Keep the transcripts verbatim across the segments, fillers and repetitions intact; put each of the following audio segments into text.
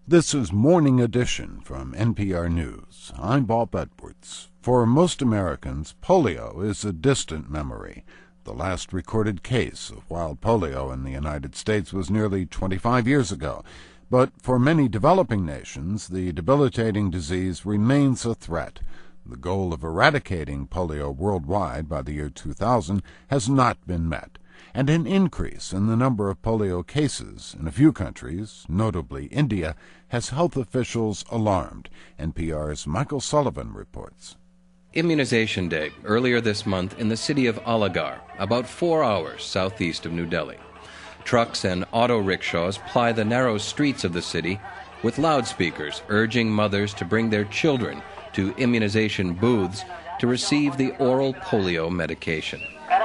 This is Morning Edition from N P R News. I'm Bob Edwards. For most Americans, polio is a distant memory. The last recorded case of wild polio in the United States was nearly twenty-five years ago. But for many developing nations, the debilitating disease remains a threat. The goal of eradicating polio worldwide by the year two thousand has not been met, and an increase in the number of polio cases in a few countries, notably India, has health officials alarmed. N P R's Michael Sullivan reports. Immunization Day, earlier this month in the city of Aligarh, about four hours southeast of New Delhi. Trucks and auto rickshaws ply the narrow streets of the city with loudspeakers urging mothers to bring their children to immunization booths to receive the oral polio medication.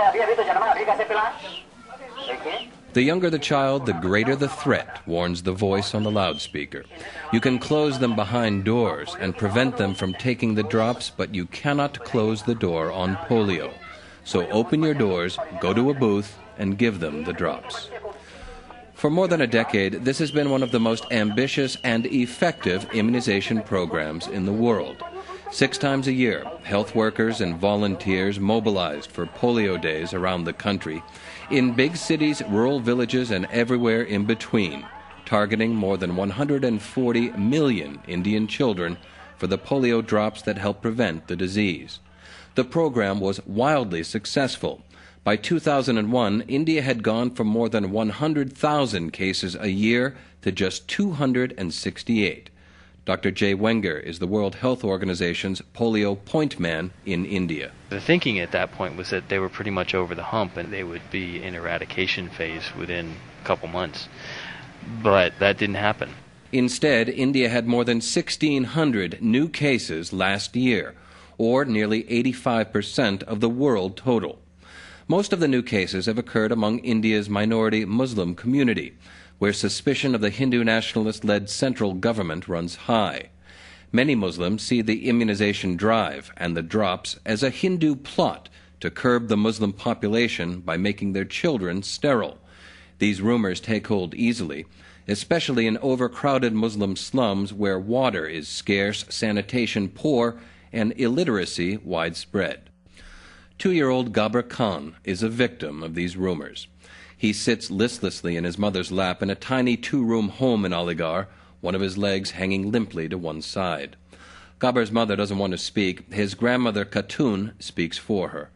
The younger the child, the greater the threat, warns the voice on the loudspeaker. You can close them behind doors and prevent them from taking the drops, but you cannot close the door on polio. So open your doors, go to a booth, and give them the drops. For more than a decade, this has been one of the most ambitious and effective immunization programs in the world. Six times a year, health workers and volunteers mobilized for polio days around the country, in big cities, rural villages, and everywhere in between, targeting more than one hundred forty million Indian children for the polio drops that help prevent the disease. The program was wildly successful. By two thousand one, India had gone from more than one hundred thousand cases a year to just two hundred sixty-eight. Doctor Jay Wenger is the World Health Organization's polio point man in India. The thinking at that point was that they were pretty much over the hump and they would be in eradication phase within a couple months. But that didn't happen. Instead, India had more than sixteen hundred new cases last year, or nearly eighty-five percent of the world total. Most of the new cases have occurred among India's minority Muslim community, where suspicion of the Hindu nationalist-led central government runs high. Many Muslims see the immunization drive and the drops as a Hindu plot to curb the Muslim population by making their children sterile. These rumors take hold easily, especially in overcrowded Muslim slums where water is scarce, sanitation poor, and illiteracy widespread. Two-year-old Gabbar Khan is a victim of these rumors. He sits listlessly in his mother's lap in a tiny two-room home in Aligarh, one of his legs hanging limply to one side. Gabbar's mother doesn't want to speak. His grandmother, Khatun, speaks for her.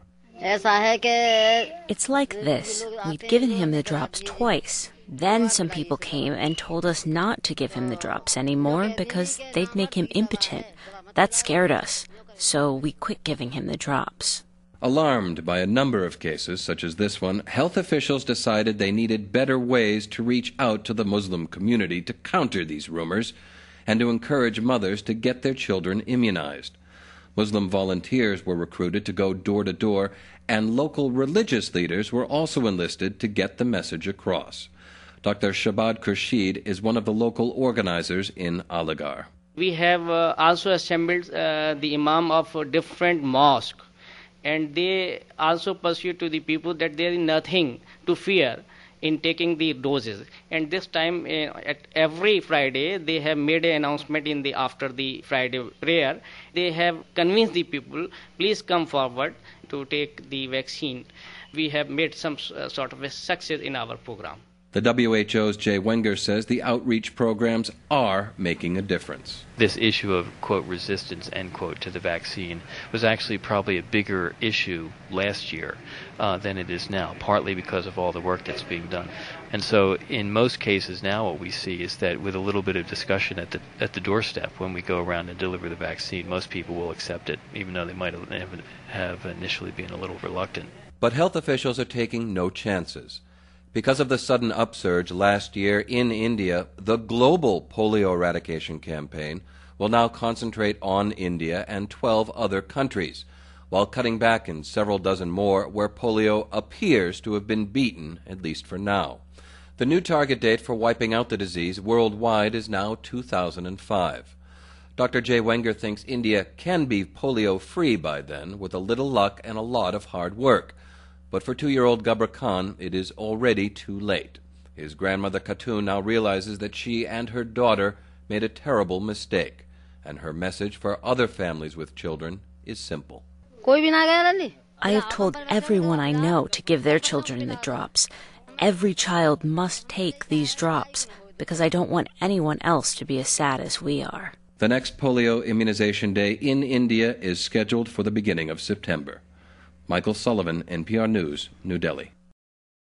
It's like this. We'd given him the drops twice. Then some people came and told us not to give him the drops anymore because they'd make him impotent. That scared us, so we quit giving him the drops. Alarmed by a number of cases such as this one, health officials decided they needed better ways to reach out to the Muslim community to counter these rumors and to encourage mothers to get their children immunized. Muslim volunteers were recruited to go door to door, and local religious leaders were also enlisted to get the message across. Doctor Shabad Khurshid is one of the local organizers in Aligarh. We have uh, also assembled uh, the imam of uh, different mosques. And they also pursue to the people that there is nothing to fear in taking the doses. And this time, uh, at every Friday, they have made an announcement in the after the Friday prayer. They have convinced the people, please come forward to take the vaccine. We have made some uh, sort of a success in our program. The W H O's Jay Wenger says the outreach programs are making a difference. This issue of, quote, resistance, end quote, to the vaccine was actually probably a bigger issue last year uh, than it is now, partly because of all the work that's being done. And so in most cases now what we see is that with a little bit of discussion at the at the doorstep when we go around and deliver the vaccine, most people will accept it, even though they might have, have initially been a little reluctant. But health officials are taking no chances. Because of the sudden upsurge last year in India, the global polio eradication campaign will now concentrate on India and twelve other countries, while cutting back in several dozen more where polio appears to have been beaten, at least for now. The new target date for wiping out the disease worldwide is now two thousand five. Doctor Jay Wenger thinks India can be polio-free by then with a little luck and a lot of hard work. But for two-year-old Gabbar Khan, it is already too late. His grandmother Khatun now realizes that she and her daughter made a terrible mistake, and her message for other families with children is simple. I have told everyone I know to give their children the drops. Every child must take these drops because I don't want anyone else to be as sad as we are. The next polio immunization day in India is scheduled for the beginning of September. Michael Sullivan, N P R News, New Delhi.